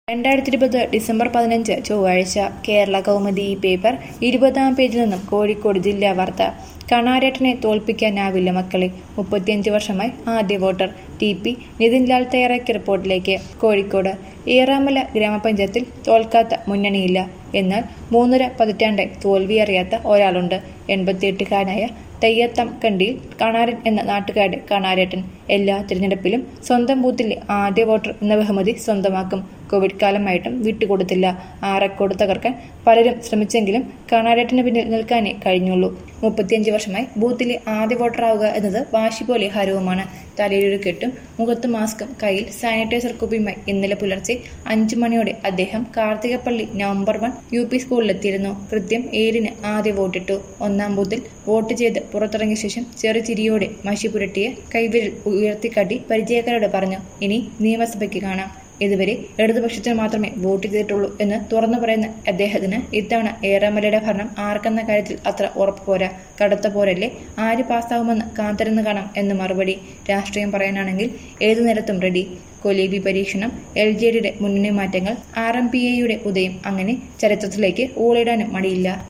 2020 December 15 ചൊവ്വാഴ്ച Kerala Kaumudi paper 20-ാം പേജിൽ നിന്നും കോഴിക്കോട് ജില്ലാ വാർത്ത. കണാരേട്ടനെ തോൽപ്പിക്കാനാവില്ല മക്കളെ, 35 വർഷമായി ആദ്യ വോട്ടർ. ടി.പി. നിതിൻലാൽ തയ്യാറാക്കിയ റിപ്പോർട്ടിലേക്ക്. കോഴിക്കോട് ഏറാമല ഗ്രാമപഞ്ചായത്തിൽ തോൽക്കാത്ത മുന്നണിയില്ല. എന്നാൽ 3.5 പതിറ്റാണ്ടായി തോൽവിയറിയാത്ത ഒരാളുണ്ട്. 88-കാരനായ തയ്യത്തം കണ്ടിയിൽ കണാരൻ എന്ന നാട്ടുകാരുടെ കണാരേട്ടൻ. എല്ലാ തിരഞ്ഞെടുപ്പിലും സ്വന്തം ബൂത്തിലെ ആദ്യ വോട്ടർ എന്ന ബഹുമതി സ്വന്തമാക്കും. കോവിഡ് കാലമായിട്ടും വിട്ടുകൊടുത്തില്ല. ആ റെക്കോർഡ് തകർക്കാൻ പലരും ശ്രമിച്ചെങ്കിലും കണാരേട്ടന് പിന്നിൽ നിൽക്കാനേ കഴിഞ്ഞുള്ളൂ. 35 വർഷമായി ബൂത്തിലെ ആദ്യ വോട്ടറാവുക എന്നത് വാശി പോലെ ഹരവുമാണ്. തലയിലൊരു കെട്ടും മുഖത്ത് മാസ്കും കയ്യിൽ സാനിറ്റൈസർ കുപ്പിയുമായി ഇന്നലെ പുലർച്ചെ 5 മണിയോടെ അദ്ദേഹം കാർത്തികപ്പള്ളി നവംബർ 1 UP സ്കൂളിലെത്തിയിരുന്നു. കൃത്യം 7-ന് ആദ്യ വോട്ടിട്ടു. 1-ാം ബൂത്തിൽ വോട്ട് ചെയ്ത് പുറത്തിറങ്ങിയ ശേഷം ചെറുചിരിയോടെ മഷി പുരട്ടിയ കൈവിരൽ ഉയർത്തിക്കാട്ടി പരിചയക്കാരോട് പറഞ്ഞു, ഇനി നിയമസഭയ്ക്ക് കാണാം. ഇതുവരെ ഇടതുപക്ഷത്തിന് മാത്രമേ വോട്ട് ചെയ്തിട്ടുള്ളൂ എന്ന് തുറന്നു പറയുന്ന അദ്ദേഹത്തിന് ഇത്തവണ ഏറാമലയുടെ ഭരണം ആർക്കെന്ന കാര്യത്തിൽ അത്ര ഉറപ്പ് പോരാ. കടുത്ത പോരല്ലേ, ആര് പാസ്സാവുമെന്ന് കാത്തിരുന്ന് കാണാം എന്ന് മറുപടി. രാഷ്ട്രീയം പറയാനാണെങ്കിൽ ഏതു നേരത്തും റെഡി. കൊലീബി പരീക്ഷണം, LJDയുടെ മുന്നണി മാറ്റങ്ങൾ, RMPAയുടെ ഉദയം, അങ്ങനെ ചരിത്രത്തിലേക്ക് ഊളിടാനും മടിയില്ല.